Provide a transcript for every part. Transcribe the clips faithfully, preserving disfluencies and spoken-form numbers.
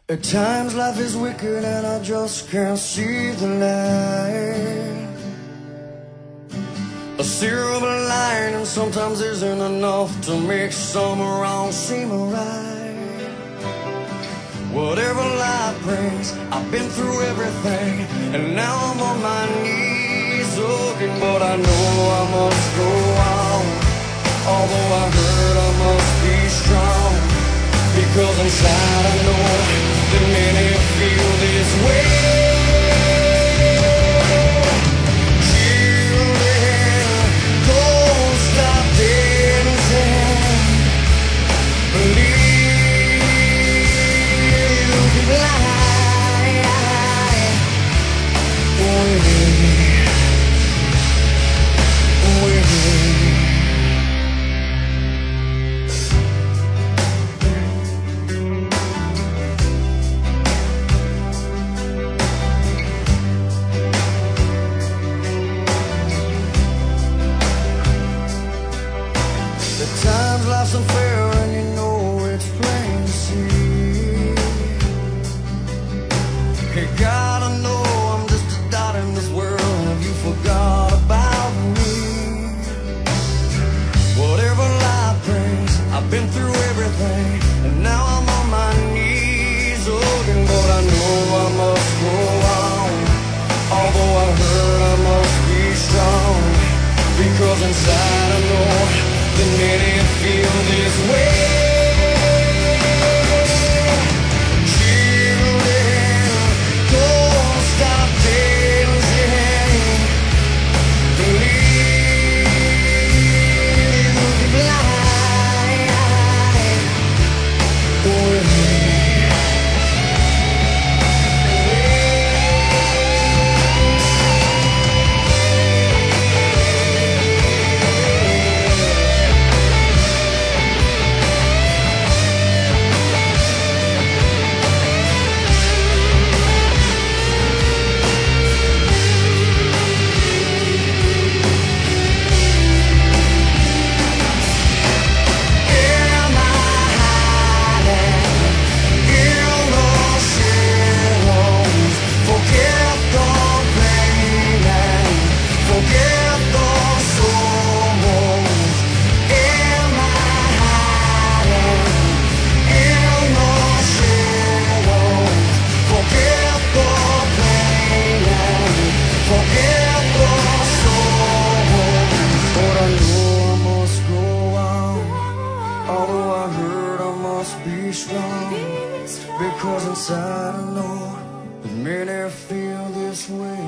At times life is wicked and I just can't see the light. A silver lining sometimes isn't enough to make some wrong seem right. Whatever life brings, I've been through everything, and now I'm on my knees looking, but I know I must go on. Although I hurt, I must be strong, because inside I know that many feel this way. Children, don't stop dancing. Believe you can fly with me, with me. At times life's unfair and you know it's plain to see. Hey God, I know I'm just a dot in this world. Have you forgot about me? Whatever life brings, I've been through everything, and now I'm on my knees looking, but I know I must go on. Although I hurt, I must be strong, because inside I know that many feel this way. Children, don't stop dancing. Believe you can fly with me. Be strong, because inside I know that many feel this way.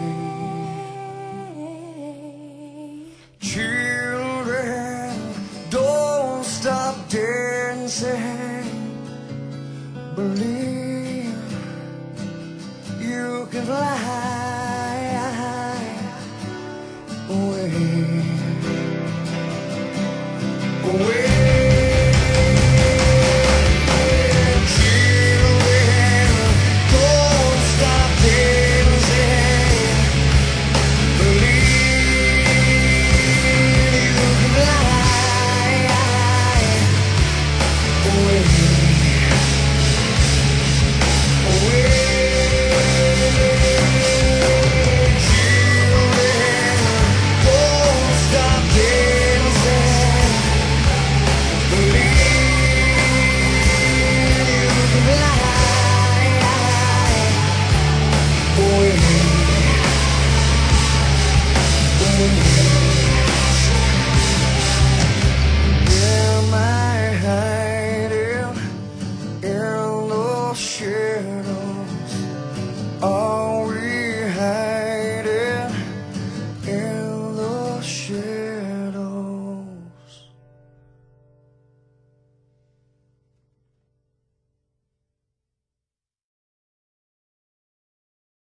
Children, don't stop dancing. Believe you can fly.